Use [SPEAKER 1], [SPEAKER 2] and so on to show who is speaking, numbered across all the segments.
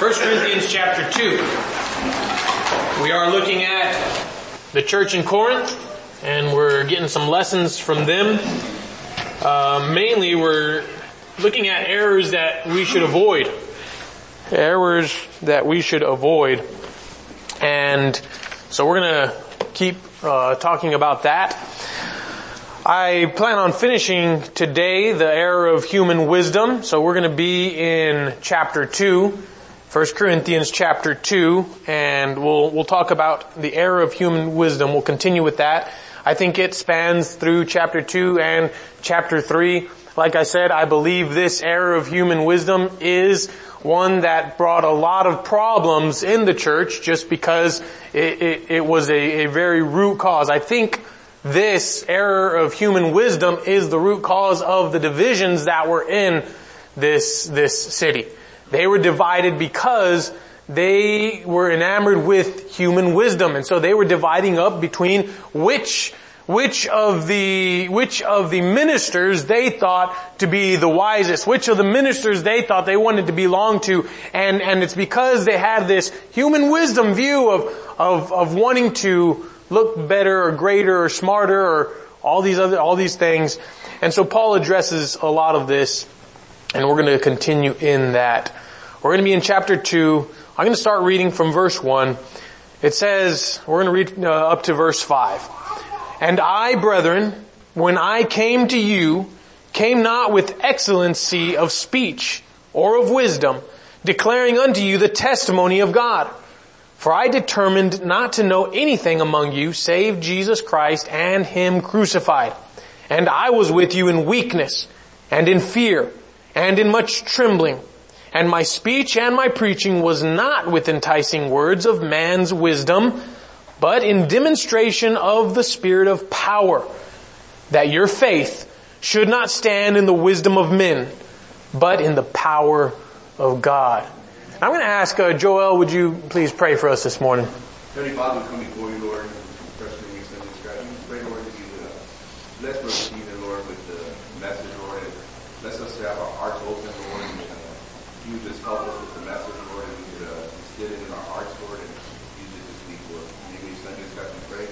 [SPEAKER 1] 1 Corinthians chapter 2. We are looking at the church in Corinth, and we're getting some lessons from them. Mainly we're looking at errors that we should avoid. Errors that we should avoid. And so we're going to keep talking about that. I plan on finishing today the error of human wisdom. So we're going to be in chapter 2, 1 Corinthians chapter 2, and we'll talk about the error of human wisdom. We'll continue with that. I think it spans through chapter 2 and chapter 3. Like I said, I believe this error of human wisdom is one that brought a lot of problems in the church just because it was a very root cause. I think this error of human wisdom is the root cause of the divisions that were in this city. They were divided because they were enamored with human wisdom, and so they were dividing up between which of the ministers they thought to be the wisest, which of the ministers they thought they wanted to belong to, and it's because they had this human wisdom view of wanting to look better or greater or smarter or all these things. And so Paul addresses a lot of this, and we're going to continue in that. We're going to be in chapter 2. I'm going to start reading from verse 1. It says, we're going to read up to verse 5. And I, brethren, when I came to you, came not with excellency of speech or of wisdom, declaring unto you the testimony of God. For I determined not to know anything among you save Jesus Christ and Him crucified. And I was with you in weakness and in fear and in much trembling. And my speech and my preaching was not with enticing words of man's wisdom, but in demonstration of the Spirit of power, that your faith should not stand in the wisdom of men, but in the power of God. I'm going to ask Joel, would you please pray for us this morning?
[SPEAKER 2] Heavenly Father, we come before you, Lord, trusting in your Son, Jesus Christ. We pray, Lord, that you bless Brother Stephen, Lord, with the message, Lord, and bless us to have our hearts open, Lord, and you just help us with the message, Lord, and we could instill it in our hearts, Lord, and use it to speak, Lord. In the name of your Son, Jesus Christ, we pray.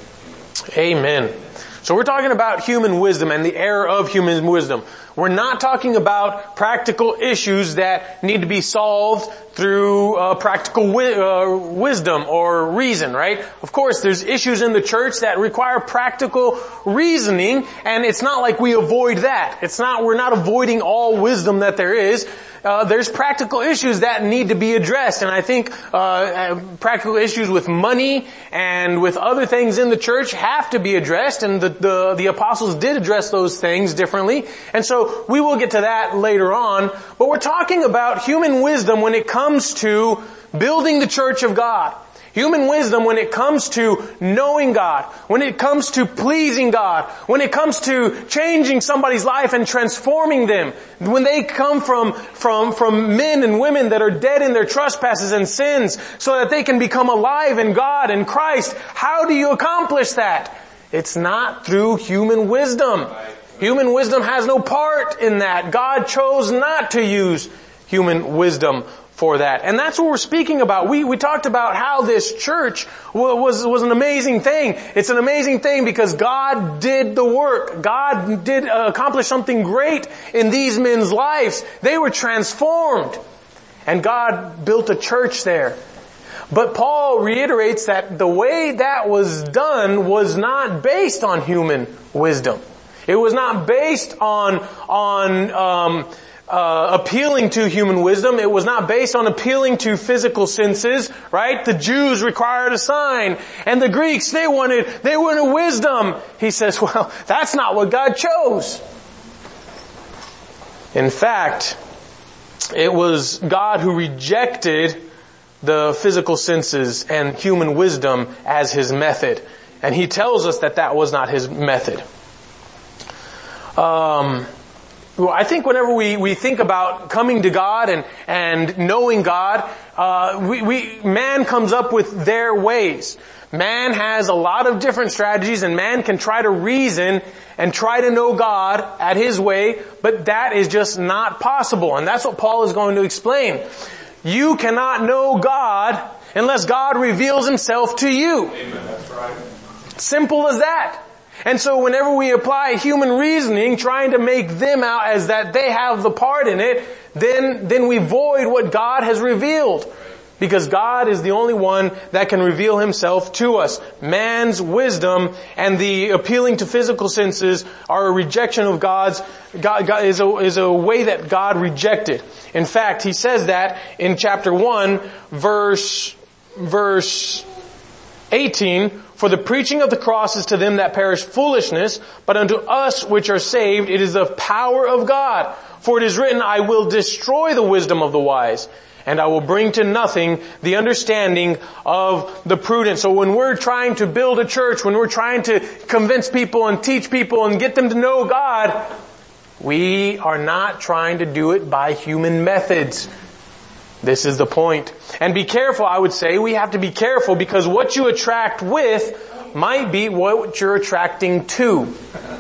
[SPEAKER 1] Amen. So we're talking about human wisdom and the error of human wisdom. We're not talking about practical issues that need to be solved through practical wisdom or reason, right? Of course, there's issues in the church that require practical reasoning, and it's not like we avoid that. We're not avoiding all wisdom that there is. There's practical issues that need to be addressed, and I think practical issues with money and with other things in the church have to be addressed, and the apostles did address those things differently, and so we will get to that later on. But we're talking about human wisdom when it comes to building the church of God. Human wisdom when it comes to knowing God, when it comes to pleasing God, when it comes to changing somebody's life and transforming them, when they come from men and women that are dead in their trespasses and sins so that they can become alive in God and Christ. How do you accomplish that? It's not through human wisdom. Human wisdom has no part in that. God chose not to use human wisdom for that. And that's what we're speaking about. We talked about how this church was an amazing thing. It's an amazing thing because God did the work. God did accomplish something great in these men's lives. They were transformed. And God built a church there. But Paul reiterates that the way that was done was not based on human wisdom. It was not based on appealing to human wisdom. It was not based on appealing to physical senses, right? The Jews required a sign, and the Greeks, they wanted wisdom. He says, well, that's not what God chose. In fact, it was God who rejected the physical senses and human wisdom as His method. And He tells us that was not His method. Well, I think whenever we think about coming to God and knowing God, man comes up with their ways. Man has a lot of different strategies, and man can try to reason and try to know God at his way, but that is just not possible. And that's what Paul is going to explain. You cannot know God unless God reveals Himself to you.
[SPEAKER 2] Amen. That's right.
[SPEAKER 1] Simple as that. And so whenever we apply human reasoning, trying to make them out as that they have the part in it, then we void what God has revealed. Because God is the only one that can reveal Himself to us. Man's wisdom and the appealing to physical senses are a rejection of God is a way that God rejected. In fact, He says that in chapter 1, verse 18, for the preaching of the cross is to them that perish foolishness, but unto us which are saved it is the power of God. For it is written, I will destroy the wisdom of the wise, and I will bring to nothing the understanding of the prudent. So when we're trying to build a church, when we're trying to convince people and teach people and get them to know God, we are not trying to do it by human methods. This is the point. And be careful, I would say. We have to be careful because what you attract with might be what you're attracting to.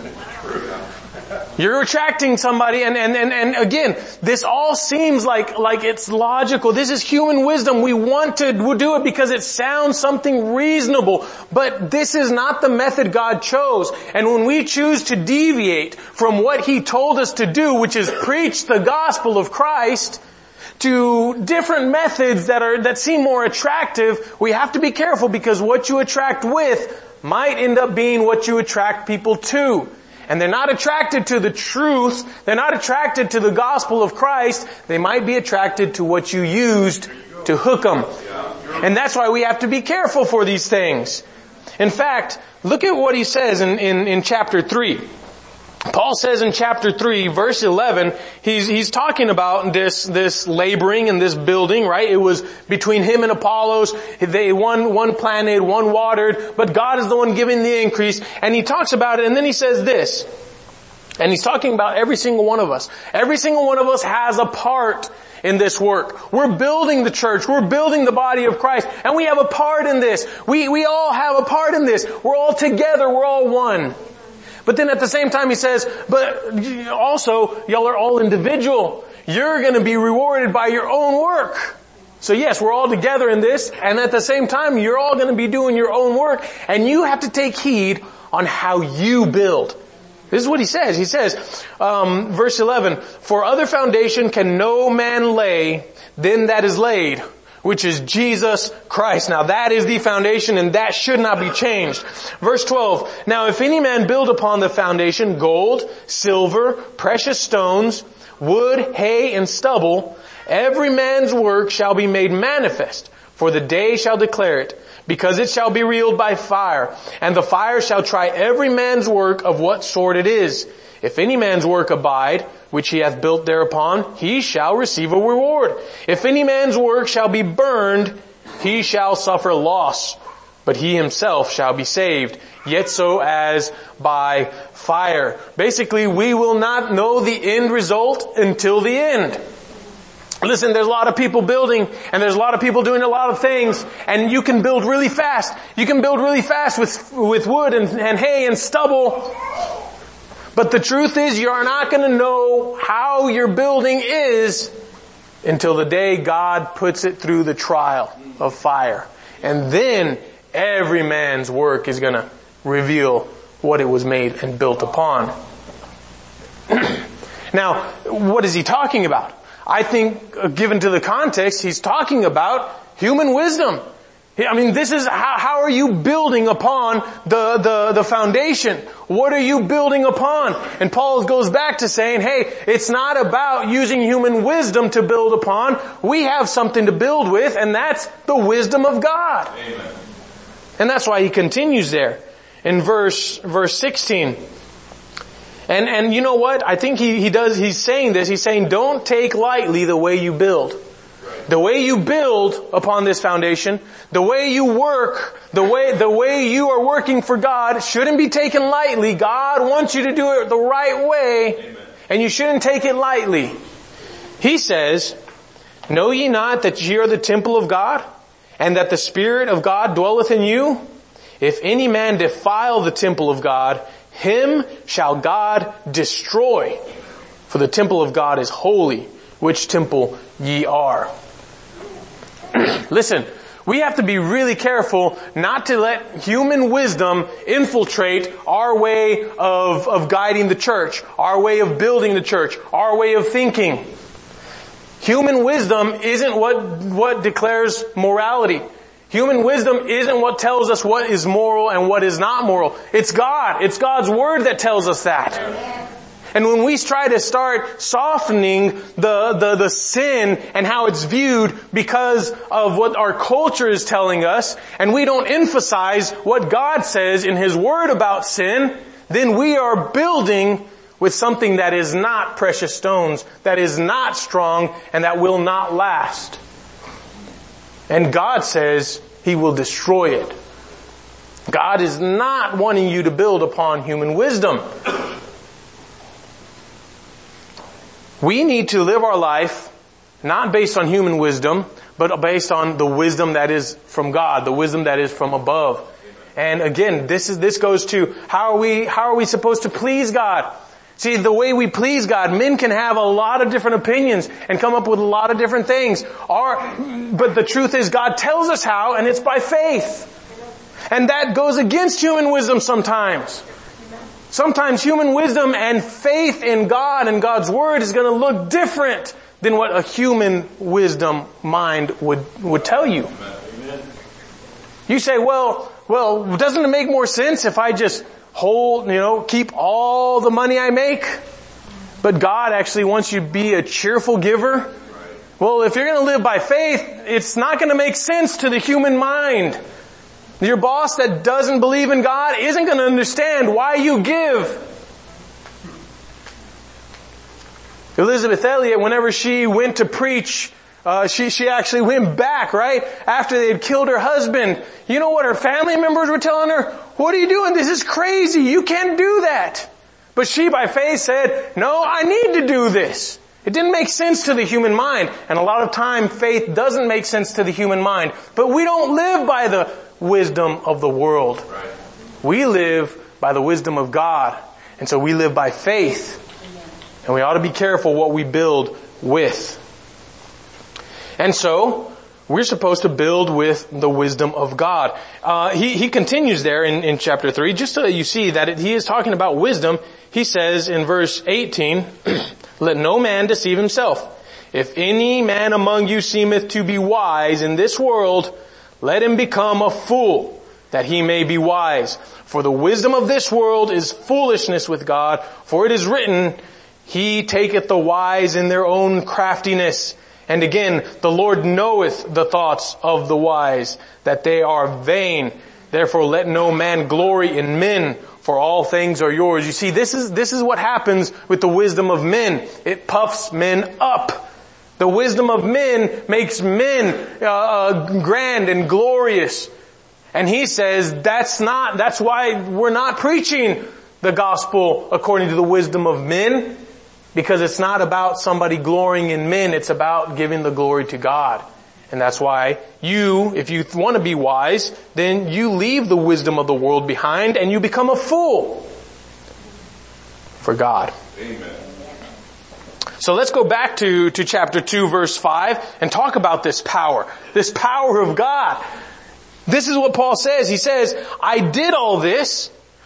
[SPEAKER 1] You're attracting somebody and again, this all seems like it's logical. This is human wisdom. We want to do it because it sounds something reasonable. But this is not the method God chose. And when we choose to deviate from what He told us to do, which is preach the gospel of Christ, to different methods that seem more attractive, we have to be careful because what you attract with might end up being what you attract people to. And they're not attracted to the truth. They're not attracted to the gospel of Christ. They might be attracted to what you used to hook them. And that's why we have to be careful for these things. In fact, look at what he says in chapter 3. Paul says in chapter 3, verse 11, he's talking about this laboring and this building, right? It was between him and Apollos. One planted, one watered, but God is the one giving the increase. And he talks about it, and then he says this. And he's talking about every single one of us. Every single one of us has a part in this work. We're building the church. We're building the body of Christ. And we have a part in this. We all have a part in this. We're all together. We're all one. But then at the same time he says, but also y'all are all individual. You're going to be rewarded by your own work. So yes, we're all together in this, and at the same time you're all going to be doing your own work, and you have to take heed on how you build. This is what he says. He says, verse 11, for other foundation can no man lay than that is laid, which is Jesus Christ. Now that is the foundation, and that should not be changed. Verse 12, now if any man build upon the foundation gold, silver, precious stones, wood, hay, and stubble, every man's work shall be made manifest, for the day shall declare it, because it shall be revealed by fire, and the fire shall try every man's work of what sort it is. If any man's work abide, which he hath built thereupon, he shall receive a reward. If any man's work shall be burned, he shall suffer loss, but he himself shall be saved, yet so as by fire. Basically, we will not know the end result until the end. Listen, there's a lot of people building, and there's a lot of people doing a lot of things, and you can build really fast. You can build really fast with wood and hay and stubble. But the truth is, you are not going to know how your building is until the day God puts it through the trial of fire. And then every man's work is going to reveal what it was made and built upon. Now, what is he talking about? I think, given to the context, he's talking about human wisdom. I mean, this is how are you building upon the foundation? What are you building upon? And Paul goes back to saying, hey, it's not about using human wisdom to build upon. We have something to build with, and that's the wisdom of God. Amen. And that's why he continues there in verse 16. And you know what? I think he's saying this. He's saying, don't take lightly the way you build. The way you build upon this foundation, the way you work, the way you are working for God shouldn't be taken lightly. God wants you to do it the right way. Amen. And you shouldn't take it lightly. He says, know ye not that ye are the temple of God, and that the Spirit of God dwelleth in you? If any man defile the temple of God, him shall God destroy. For the temple of God is holy, which temple ye are. Listen, we have to be really careful not to let human wisdom infiltrate our way of guiding the church, our way of building the church, our way of thinking. Human wisdom isn't what declares morality. Human wisdom isn't what tells us what is moral and what is not moral. It's God. It's God's Word that tells us that. And when we try to start softening the sin and how it's viewed because of what our culture is telling us, and we don't emphasize what God says in His Word about sin, then we are building with something that is not precious stones, that is not strong, and that will not last. And God says He will destroy it. God is not wanting you to build upon human wisdom. We need to live our life not based on human wisdom, but based on the wisdom that is from God, the wisdom that is from above. And again, this goes to how are we supposed to please God? See, the way we please God, men can have a lot of different opinions and come up with a lot of different things. But the truth is God tells us how, and it's by faith. And that goes against human wisdom sometimes. Sometimes human wisdom and faith in God and God's Word is going to look different than what a human wisdom mind would tell you. You say, well, doesn't it make more sense if I just keep all the money I make? But God actually wants you to be a cheerful giver. Well, if you're going to live by faith, it's not going to make sense to the human mind. Your boss that doesn't believe in God isn't going to understand why you give. Elizabeth Elliot, whenever she went to preach, she actually went back, right? After they had killed her husband. You know what her family members were telling her? What are you doing? This is crazy. You can't do that. But she by faith said, no, I need to do this. It didn't make sense to the human mind. And a lot of time faith doesn't make sense to the human mind. But we don't live by the wisdom of the world. Right. We live by the wisdom of God. And so we live by faith. And we ought to be careful what we build with. And so we're supposed to build with the wisdom of God. He continues there in chapter 3, just so that you see that he is talking about wisdom. He says in verse 18, let no man deceive himself. If any man among you seemeth to be wise in this world, let him become a fool, that he may be wise. For the wisdom of this world is foolishness with God. For it is written, He taketh the wise in their own craftiness. And again, the Lord knoweth the thoughts of the wise, that they are vain. Therefore let no man glory in men, for all things are yours. You see, this is what happens with the wisdom of men. It puffs men up. The wisdom of men makes men grand and glorious. And he says that's why we're not preaching the gospel according to the wisdom of men, because it's not about somebody glorying in men, it's about giving the glory to God. And that's why if you want to be wise, then you leave the wisdom of the world behind and you become a fool for God.
[SPEAKER 2] Amen.
[SPEAKER 1] So let's go back to chapter 2 verse 5 and talk about this power of God. This is what Paul says. He says, I did all this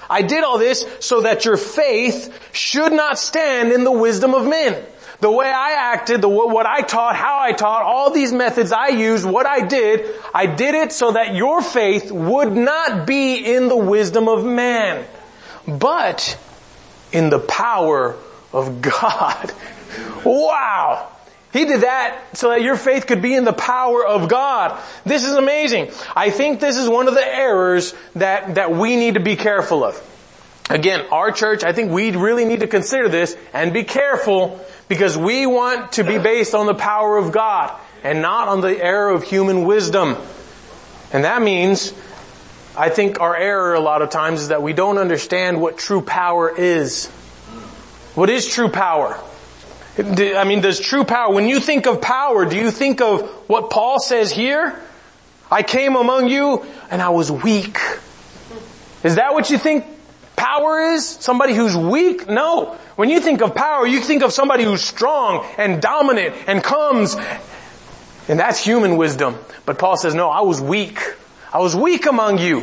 [SPEAKER 1] so that your faith should not stand in the wisdom of men. The way I acted, what I taught, how I taught, all these methods I used, what I did it so that your faith would not be in the wisdom of man, but in the power of God. Wow! He did that so that your faith could be in the power of God. This is amazing. I think this is one of the errors that we need to be careful of. Again, our church, I think we really need to consider this and be careful, because we want to be based on the power of God and not on the error of human wisdom. And that means, I think our error a lot of times is that we don't understand what true power is. What is true power? Does true power, when you think of power, do you think of what Paul says here? I came among you and I was weak. Is that what you think power is? Somebody who's weak? No. When you think of power, you think of somebody who's strong and dominant and comes And that's human wisdom. But Paul says, no, I was weak. I was weak among you.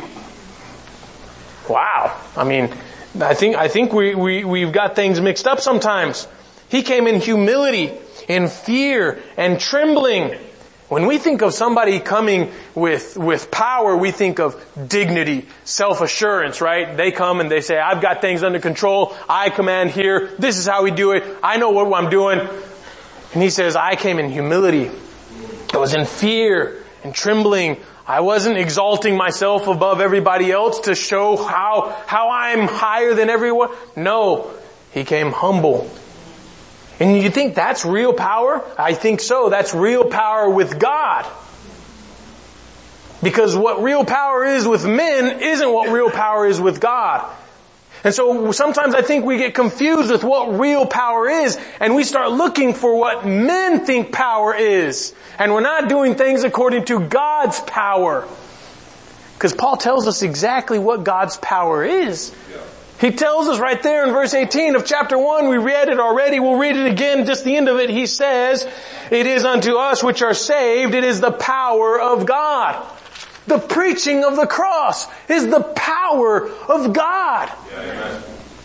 [SPEAKER 1] Wow. I mean, I think we've got things mixed up sometimes. He came in humility, in fear and trembling. When we think of somebody coming with power, we think of dignity, self-assurance, right? They come and they say, I've got things under control. I command here. This is how we do it. I know what I'm doing. And he says, I came in humility. I was in fear and trembling. I wasn't exalting myself above everybody else to show how I'm higher than everyone. No, he came humble. And you think that's real power? I think so. That's real power with God. Because what real power is with men isn't what real power is with God. And so sometimes I think we get confused with what real power is, and we start looking for what men think power is. And we're not doing things according to God's power. Because Paul tells us exactly what God's power is. He tells us right there in verse 18 of chapter 1, we read it already, we'll read it again, just the end of it. He says, it is unto us which are saved, it is the power of God. The preaching of the cross is the power of God. Yeah,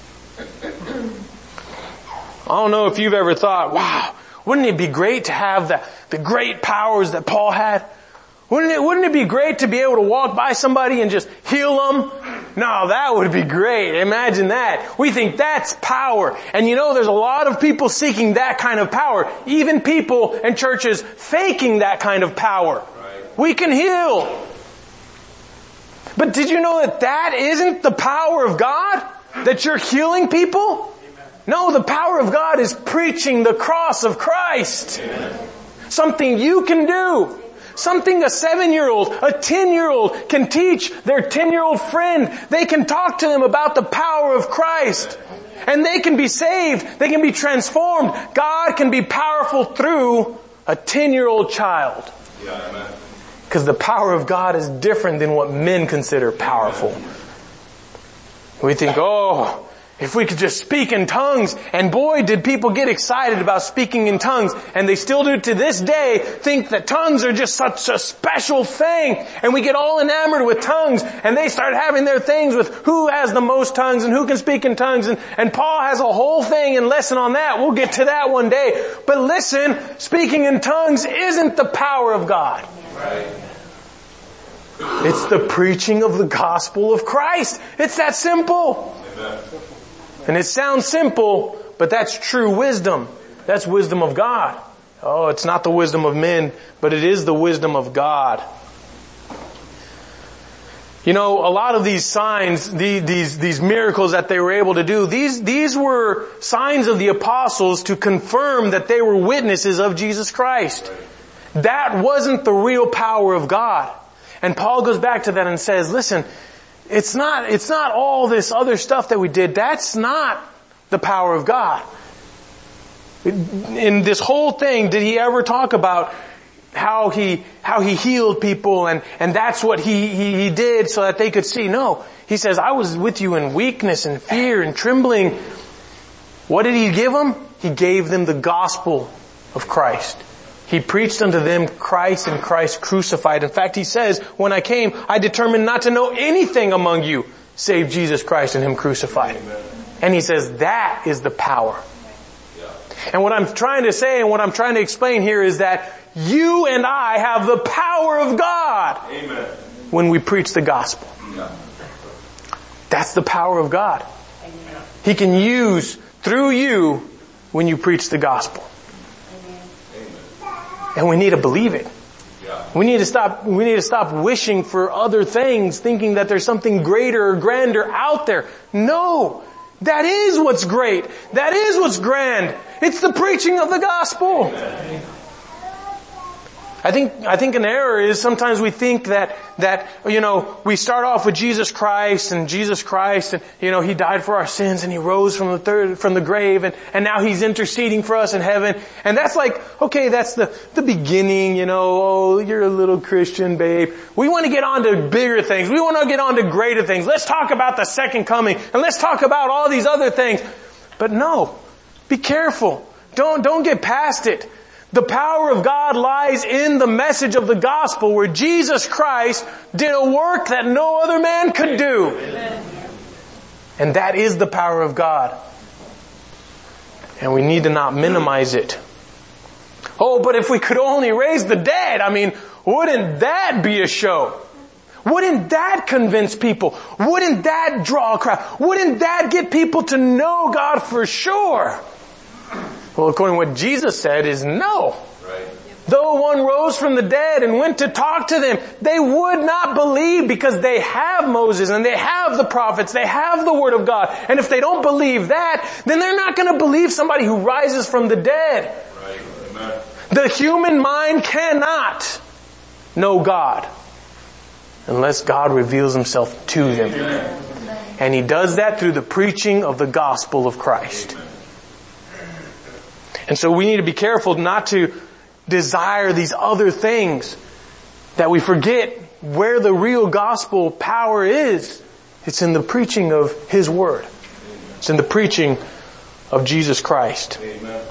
[SPEAKER 1] I don't know if you've ever thought, wow, wouldn't it be great to have the great powers that Paul had? Wouldn't it be great to be able to walk by somebody and just heal them? No, that would be great. Imagine that. We think that's power. And you know, there's a lot of people seeking that kind of power. Even people and churches faking that kind of power. Right. We can heal. But did you know that isn't the power of God? That you're healing people? No, the power of God is preaching the cross of Christ. Amen. Something you can do. Something a 7-year-old, a 10-year-old can teach their 10-year-old friend. They can talk to them about the power of Christ. And they can be saved. They can be transformed. God can be powerful through a 10-year-old child. Yeah, amen. Because the power of God is different than what men consider powerful. We think, oh, if we could just speak in tongues, and boy, did people get excited about speaking in tongues, and they still do to this day, think that tongues are just such a special thing, and we get all enamored with tongues, and they start having their things with who has the most tongues and who can speak in tongues, and Paul has a whole thing and lesson on that. We'll get to that one day. But listen, speaking in tongues isn't the power of God. Right. It's the preaching of the gospel of Christ. It's that simple. Amen. And it sounds simple, but that's true wisdom. That's wisdom of God. Oh, it's not the wisdom of men, but it is the wisdom of God. You know, a lot of these signs, these miracles that they were able to do, these were signs of the apostles to confirm that they were witnesses of Jesus Christ. That wasn't the real power of God. And Paul goes back to that and says, listen, it's not all this other stuff that we did. That's not the power of God. In this whole thing, did he ever talk about how he healed people and that's what he did so that they could see? No. He says, I was with you in weakness and fear and trembling. What did he give them? He gave them the gospel of Christ. He preached unto them Christ and Christ crucified. In fact, he says, when I came, I determined not to know anything among you save Jesus Christ and Him crucified. Amen. And he says that is the power. Yeah. And what I'm trying to say and what I'm trying to explain here is that you and I have the power of God. Amen. When we preach the gospel. Yeah. That's the power of God. Amen. He can use through you when you preach the gospel. And we need to believe it. Yeah. We need to stop wishing for other things, thinking that there's something greater or grander out there. No! That is what's great. That is what's grand. It's the preaching of the gospel. Amen. I think an error is sometimes we think that, you know, we start off with Jesus Christ and, you know, He died for our sins and He rose from the grave and now He's interceding for us in heaven. And that's like, okay, that's the beginning, you know, oh, you're a little Christian, babe. We want to get on to bigger things. We want to get on to greater things. Let's talk about the second coming and let's talk about all these other things. But no, be careful. Don't get past it. The power of God lies in the message of the gospel, where Jesus Christ did a work that no other man could do. And that is the power of God. And we need to not minimize it. Oh, but if we could only raise the dead, wouldn't that be a show? Wouldn't that convince people? Wouldn't that draw a crowd? Wouldn't that get people to know God for sure? Well, according to what Jesus said is no.
[SPEAKER 2] Right.
[SPEAKER 1] Though one rose from the dead and went to talk to them, they would not believe because they have Moses and they have the prophets, they have the Word of God. And if they don't believe that, then they're not going to believe somebody who rises from the dead.
[SPEAKER 2] Right. Amen.
[SPEAKER 1] The human mind cannot know God unless God reveals Himself to them.
[SPEAKER 2] Amen.
[SPEAKER 1] And He does that through the preaching of the gospel of Christ.
[SPEAKER 2] Amen.
[SPEAKER 1] And so we need to be careful not to desire these other things, that we forget where the real gospel power is. It's in the preaching of His Word. It's in the preaching of Jesus Christ.
[SPEAKER 2] Amen.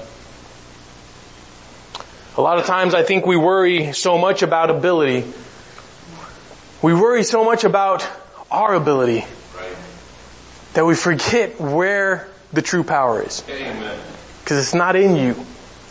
[SPEAKER 1] A lot of times I think we worry so much about ability. We worry so much about our ability
[SPEAKER 2] Right.
[SPEAKER 1] that we forget where the true power is.
[SPEAKER 2] Amen.
[SPEAKER 1] Because it's not in you.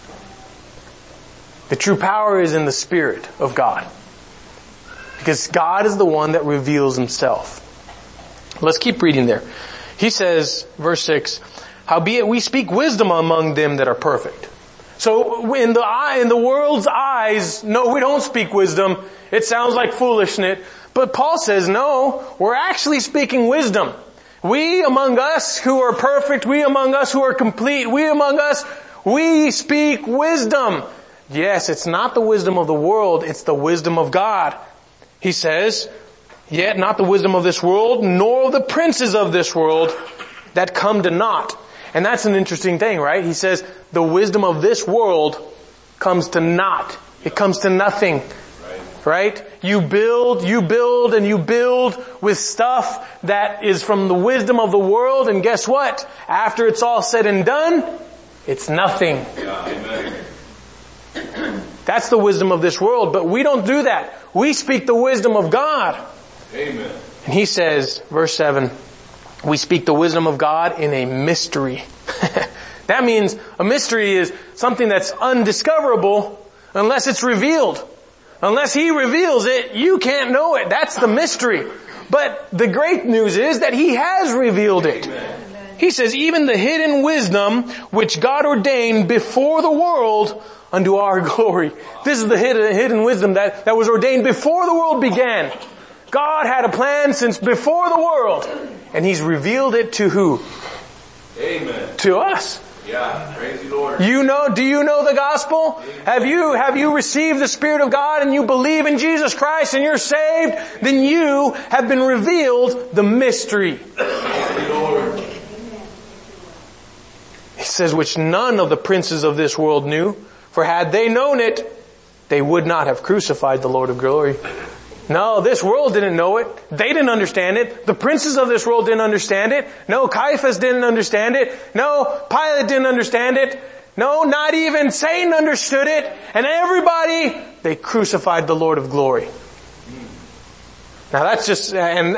[SPEAKER 1] The true power is in the Spirit of God. Because God is the one that reveals Himself. Let's keep reading there. He says, verse 6, howbeit we speak wisdom among them that are perfect. So in the world's eyes, no, we don't speak wisdom. It sounds like foolishness. But Paul says, no, we're actually speaking wisdom. We among us who are perfect, we among us who are complete, we among us, we speak wisdom. Yes, it's not the wisdom of the world, it's the wisdom of God. He says, yet not the wisdom of this world, nor of the princes of this world that come to naught. And that's an interesting thing, right? He says, the wisdom of this world comes to naught. It comes to nothing. Right? You build and you build with stuff that is from the wisdom of the world, and guess what? After it's all said and done, it's nothing.
[SPEAKER 2] Amen.
[SPEAKER 1] That's the wisdom of this world, but we don't do that. We speak the wisdom of God.
[SPEAKER 2] Amen.
[SPEAKER 1] And he says, verse 7, we speak the wisdom of God in a mystery. That means a mystery is something that's undiscoverable unless it's revealed. Unless He reveals it, you can't know it. That's the mystery. But the great news is that He has revealed it.
[SPEAKER 2] Amen.
[SPEAKER 1] He says, even the hidden wisdom which God ordained before the world unto our glory. This is the hidden wisdom that was ordained before the world began. God had a plan since before the world. And He's revealed it to who?
[SPEAKER 2] Amen.
[SPEAKER 1] To us.
[SPEAKER 2] Yeah. Praise the Lord.
[SPEAKER 1] Do you know the gospel? Have you received the Spirit of God and you believe in Jesus Christ and you're saved? Then you have been revealed the mystery.
[SPEAKER 2] Praise the Lord.
[SPEAKER 1] He says, which none of the princes of this world knew, for had they known it, they would not have crucified the Lord of glory. No, this world didn't know it. They didn't understand it. The princes of this world didn't understand it. No, Caiaphas didn't understand it. No, Pilate didn't understand it. No, not even Satan understood it. And everybody, they crucified the Lord of glory. Now that's just,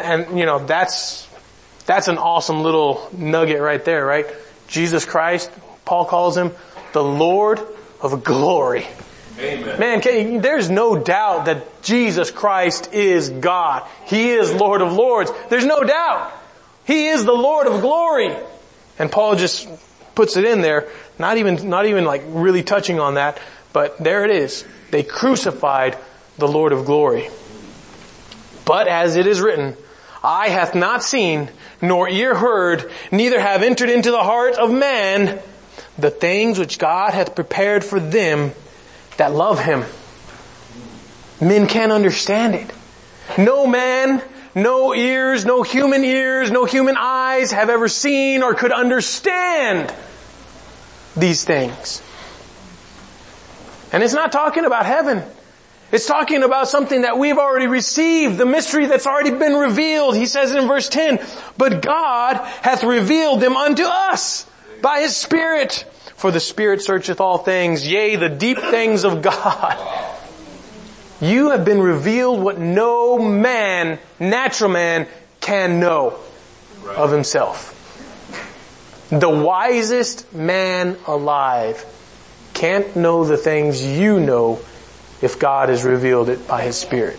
[SPEAKER 1] that's an awesome little nugget right there, right? Jesus Christ, Paul calls Him the Lord of glory.
[SPEAKER 2] Amen.
[SPEAKER 1] Man, there's no doubt that Jesus Christ is God. He is Lord of Lords. There's no doubt. He is the Lord of glory. And Paul just puts it in there, not even like really touching on that, but there it is. They crucified the Lord of glory. But as it is written, eye hath not seen, nor ear heard, neither have entered into the heart of man the things which God hath prepared for them that love Him. Men can't understand it. No man, no ears, no human eyes have ever seen or could understand these things. And it's not talking about heaven. It's talking about something that we've already received, the mystery that's already been revealed. He says in verse 10, but God hath revealed them unto us by His Spirit. For the Spirit searcheth all things, yea, the deep things of God. You have been revealed what no man, natural man, can know of himself. The wisest man alive can't know the things you know if God has revealed it by His Spirit.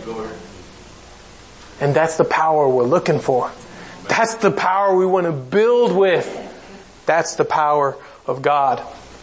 [SPEAKER 1] And that's the power we're looking for. That's the power we want to build with. That's the power of God.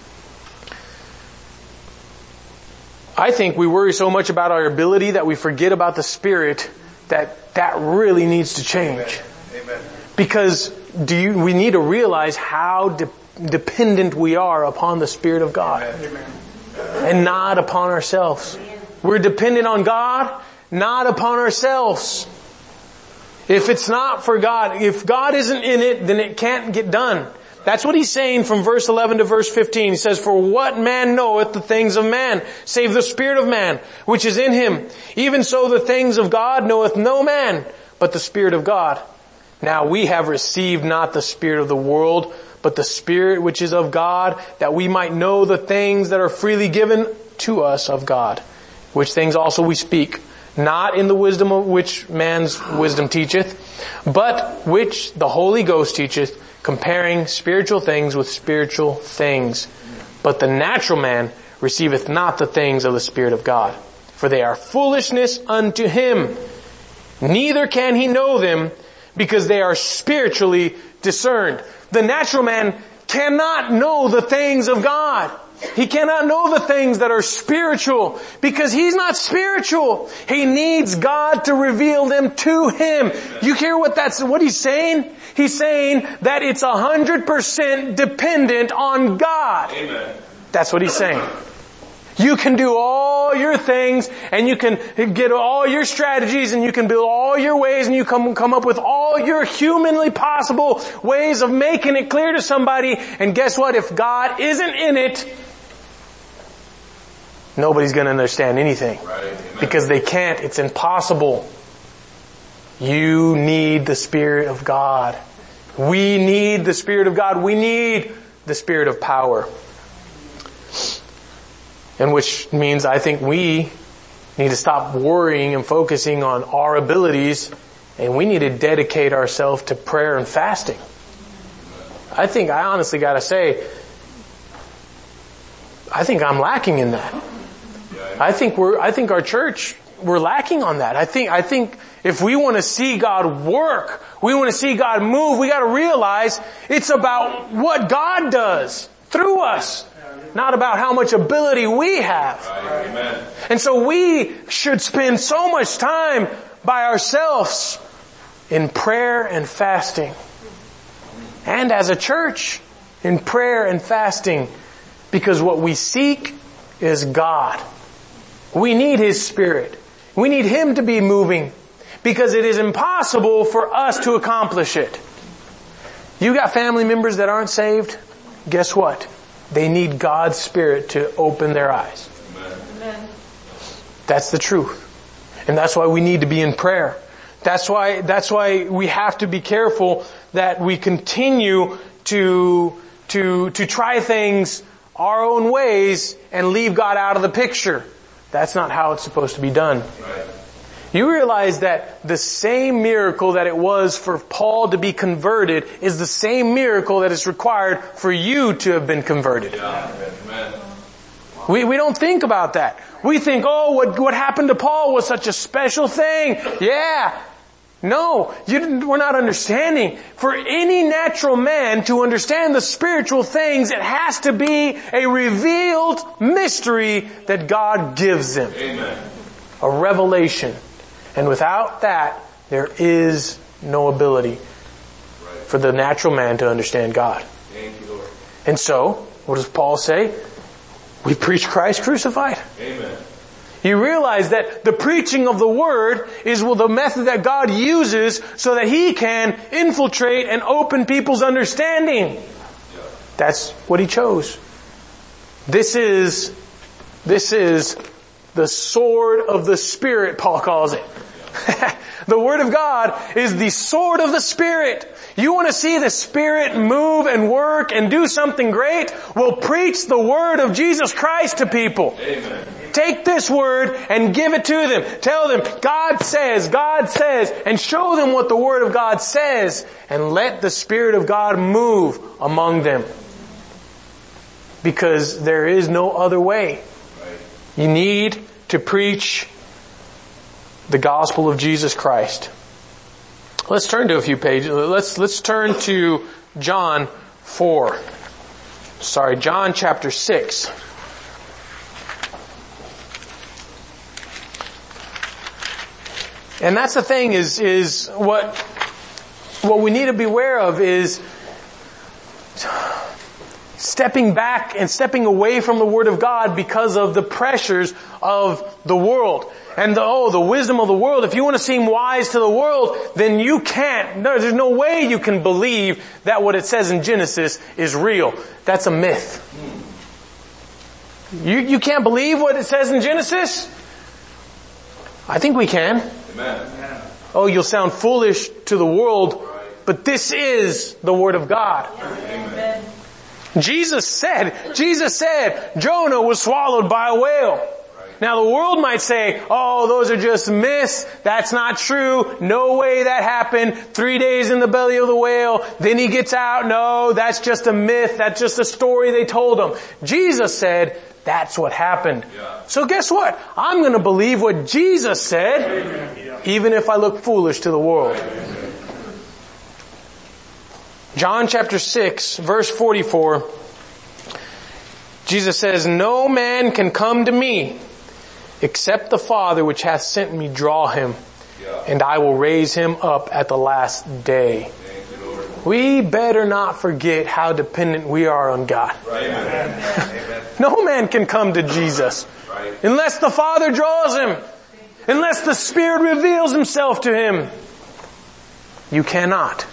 [SPEAKER 1] I think we worry so much about our ability that we forget about the Spirit that really needs to change.
[SPEAKER 2] Amen.
[SPEAKER 1] Because we need to realize how dependent we are upon the Spirit of God.
[SPEAKER 2] Amen.
[SPEAKER 1] And not upon ourselves. We're dependent on God, not upon ourselves. If it's not for God, if God isn't in it, then it can't get done. That's what he's saying from verse 11 to verse 15. He says, for what man knoweth the things of man, save the Spirit of man, which is in him? Even so the things of God knoweth no man, but the Spirit of God. Now we have received not the spirit of the world, but the Spirit which is of God, that we might know the things that are freely given to us of God, which things also we speak, not in the wisdom of which man's wisdom teacheth, but which the Holy Ghost teacheth, comparing spiritual things with spiritual things. But the natural man receiveth not the things of the Spirit of God, for they are foolishness unto him. Neither can he know them, because they are spiritually discerned. The natural man cannot know the things of God. He cannot know the things that are spiritual because he's not spiritual. He needs God to reveal them to him. You hear what he's saying? He's saying that it's 100% dependent on God.
[SPEAKER 2] Amen.
[SPEAKER 1] That's what he's saying. You can do all your things and you can get all your strategies and you can build all your ways and you come up with all your humanly possible ways of making it clear to somebody. And guess what? If God isn't in it, nobody's going to understand anything.
[SPEAKER 2] Right.
[SPEAKER 1] Because they can't. It's impossible. You need the Spirit of God. We need the Spirit of God. We need the Spirit of power. And which means I think we need to stop worrying and focusing on our abilities, and we need to dedicate ourselves to prayer and fasting. I honestly gotta say, I think I'm lacking in that. I think our church, we're lacking on that. I think if we want to see God work, we want to see God move, we gotta realize it's about what God does through us, not about how much ability we have.
[SPEAKER 2] Amen.
[SPEAKER 1] And so we should spend so much time by ourselves in prayer and fasting. And as a church, in prayer and fasting, because what we seek is God. We need His Spirit. We need Him to be moving, because it is impossible for us to accomplish it. You got family members that aren't saved? Guess what? They need God's Spirit to open their eyes.
[SPEAKER 2] Amen.
[SPEAKER 1] That's the truth. And that's why we need to be in prayer. That's why we have to be careful that we continue to try things our own ways and leave God out of the picture. That's not how it's supposed to be done.
[SPEAKER 2] Right.
[SPEAKER 1] You realize that the same miracle that it was for Paul to be converted is the same miracle that is required for you to have been converted.
[SPEAKER 2] Amen.
[SPEAKER 1] We don't think about that. We think, what happened to Paul was such a special thing. Yeah. No, we're not understanding. For any natural man to understand the spiritual things, it has to be a revealed mystery that God gives them.
[SPEAKER 2] Amen.
[SPEAKER 1] A revelation. And without that, there is no ability for the natural man to understand God.
[SPEAKER 2] Thank you, Lord.
[SPEAKER 1] And so, what does Paul say? We preach Christ crucified.
[SPEAKER 2] Amen.
[SPEAKER 1] You realize that the preaching of the Word is the method that God uses so that He can infiltrate and open people's understanding. That's what He chose. This is the sword of the Spirit, Paul calls it. The Word of God is the sword of the Spirit. You want to see the Spirit move and work and do something great? Well, preach the Word of Jesus Christ to people.
[SPEAKER 2] Amen.
[SPEAKER 1] Take this Word and give it to them. Tell them, God says, and show them what the Word of God says, and let the Spirit of God move among them. Because there is no other way. You need to preach the gospel of Jesus Christ. Let's turn to a few pages. Let's turn to John chapter 6. And that's the thing is what we need to beware of is stepping back and stepping away from the Word of God because of the pressures of the world. And the wisdom of the world. If you want to seem wise to the world, then you can't. There's no way you can believe that what it says in Genesis is real. That's a myth. You can't believe what it says in Genesis? I think we can.
[SPEAKER 2] Amen.
[SPEAKER 1] Oh, you'll sound foolish to the world, but this is the Word of God.
[SPEAKER 2] Amen.
[SPEAKER 1] Jesus said, Jonah was swallowed by a whale. Now the world might say, oh, those are just myths. That's not true. No way that happened. 3 days in the belly of the whale. Then he gets out. No, that's just a myth. That's just a story they told him. Jesus said, that's what happened. Yeah. So guess what? I'm going to believe what Jesus said, even if I look foolish to the world. John chapter 6, verse 44. Jesus says, no man can come to me except the Father which hath sent me draw him, and I will raise him up at the last day. We better not forget how dependent we are on God. Right. No man can come to Jesus unless the Father draws him, unless the Spirit reveals himself to him. You cannot.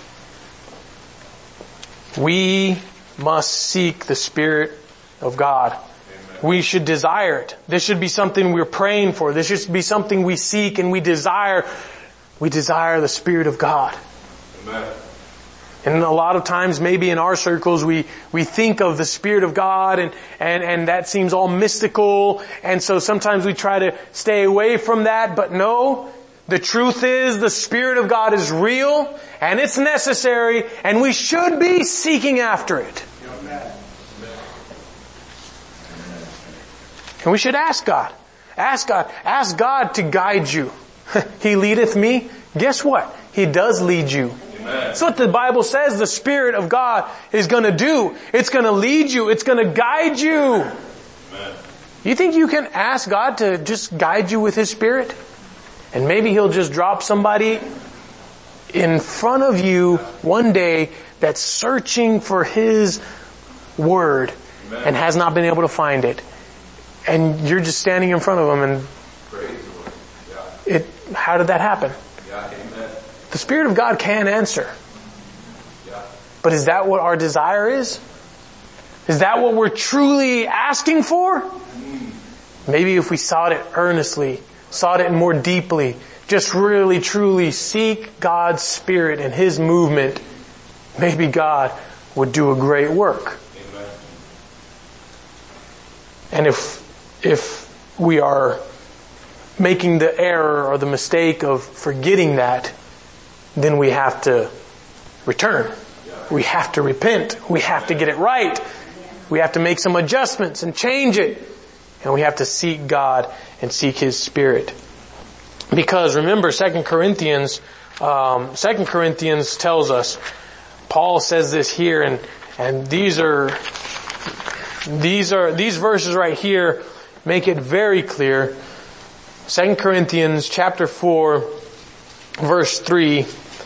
[SPEAKER 1] We must seek the Spirit of God. We should desire it. This should be something we're praying for. This should be something we seek and we desire. We desire the Spirit of God. Amen. And a lot of times, maybe in our circles, we think of the Spirit of God and that seems all mystical. And so sometimes we try to stay away from that. But no, the truth is the Spirit of God is real and it's necessary and we should be seeking after it. And we should ask God. Ask God to guide you. He leadeth me. Guess what? He does lead you. Amen. That's what the Bible says the Spirit of God is going to do. It's going to lead you. It's going to guide you. Amen. You think you can ask God to just guide you with His Spirit? And maybe He'll just drop somebody in front of you one day that's searching for His Word. Amen. And has not been able to find it. And you're just standing in front of them and how did that happen? The Spirit of God can answer. But is that what our desire is? Is that what we're truly asking for? Maybe if we sought it earnestly, sought it more deeply, just really truly seek God's Spirit and His movement, maybe God would do a great work. And if we are making the error or the mistake of forgetting that, then we have to return. We have to repent. We have to get it right. We have to make some adjustments and change it. And we have to seek God and seek His Spirit. Because remember 2 Corinthians tells us, Paul says this here, and these verses right here make it very clear. 2 Corinthians chapter 4, verse 3,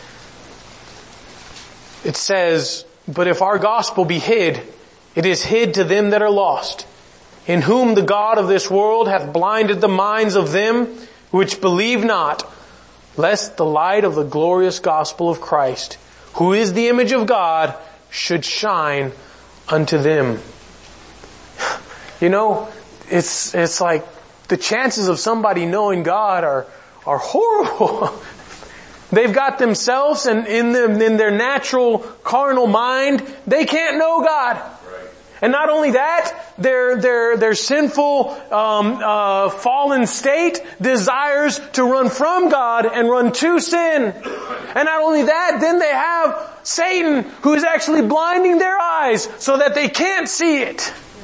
[SPEAKER 1] it says, but if our gospel be hid, it is hid to them that are lost, in whom the God of this world hath blinded the minds of them which believe not, lest the light of the glorious gospel of Christ, who is the image of God, should shine unto them. You know, it's like the chances of somebody knowing God are horrible. They've got themselves, and in their natural carnal mind, they can't know God. And not only that, their sinful, fallen state desires to run from God and run to sin. And not only that, then they have Satan, who is actually blinding their eyes so that they can't see it.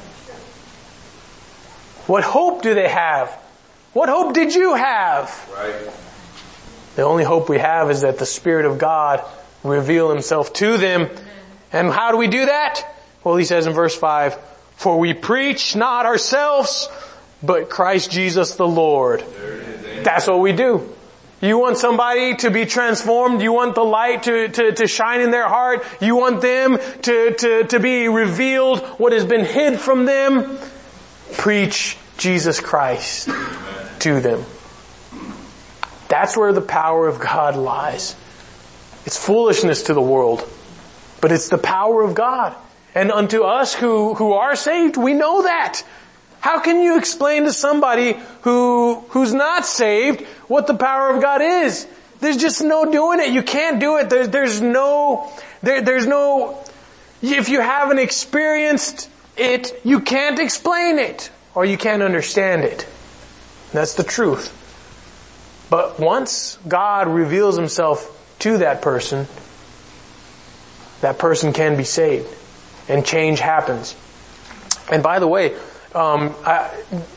[SPEAKER 1] What hope do they have? What hope did you have? Right. The only hope we have is that the Spirit of God reveal Himself to them. And how do we do that? Well, he says in verse 5, for we preach not ourselves, but Christ Jesus the Lord. That's what we do. You want somebody to be transformed. You want the light to shine in their heart. You want them to be revealed what has been hid from them. Preach Jesus Christ to them. That's where the power of God lies. It's foolishness to the world, but it's the power of God. And unto us who are saved, we know that. How can you explain to somebody who's not saved what the power of God is? There's just no doing it. You can't do it. There's no, if you haven't experienced it, you can't explain it, or you can't understand it. That's the truth. But once God reveals Himself to that person can be saved. And change happens. And by the way, the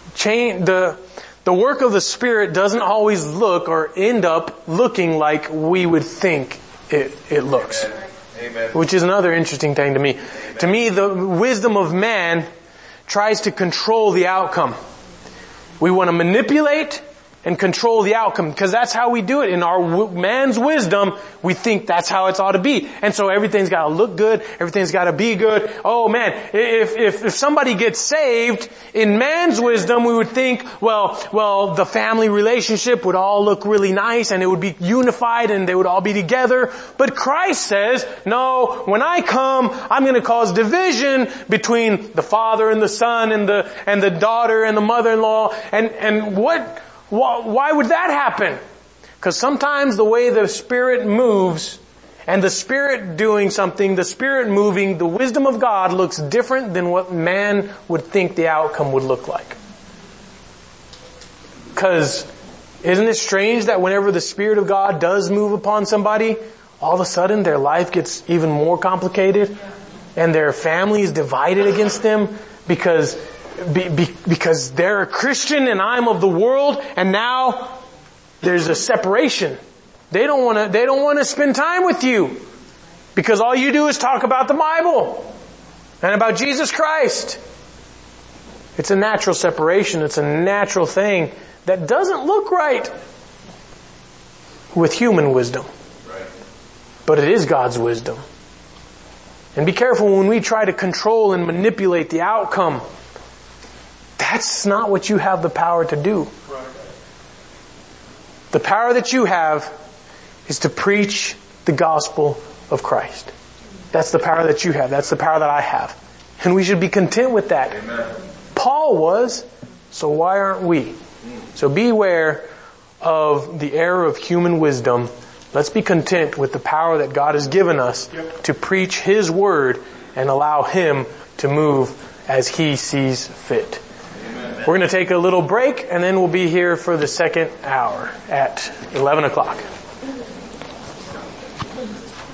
[SPEAKER 1] work of the Spirit doesn't always look or end up looking like we would think it looks. Amen. Which is another interesting thing to me. Amen. To me, the wisdom of man tries to control the outcome. We want to manipulate and control the outcome, because that's how we do it. In our man's wisdom, we think that's how it ought to be. And so everything's got to look good, everything's got to be good. Oh man, if somebody gets saved, in man's wisdom, we would think, well, the family relationship would all look really nice and it would be unified and they would all be together. But Christ says, no, when I come, I'm going to cause division between the father and the son and the daughter and the mother-in-law. And why would that happen? Because sometimes the way the Spirit moves, and the Spirit doing something, the Spirit moving, the wisdom of God looks different than what man would think the outcome would look like. Because isn't it strange that whenever the Spirit of God does move upon somebody, all of a sudden their life gets even more complicated and their family is divided against them because they're a Christian and I'm of the world, and now there's a separation. They don't want to spend time with you because all you do is talk about the Bible and about Jesus Christ. It's a natural separation. It's a natural thing that doesn't look right with human wisdom. But it is God's wisdom. And be careful when we try to control and manipulate the outcome. That's not what you have the power to do. The power that you have is to preach the gospel of Christ. That's the power that you have. That's the power that I have. And we should be content with that. Amen. Paul was, so why aren't we? So beware of the error of human wisdom. Let's be content with the power that God has given us to preach His word and allow Him to move as He sees fit. We're going to take a little break and then we'll be here for the second hour at 11 o'clock.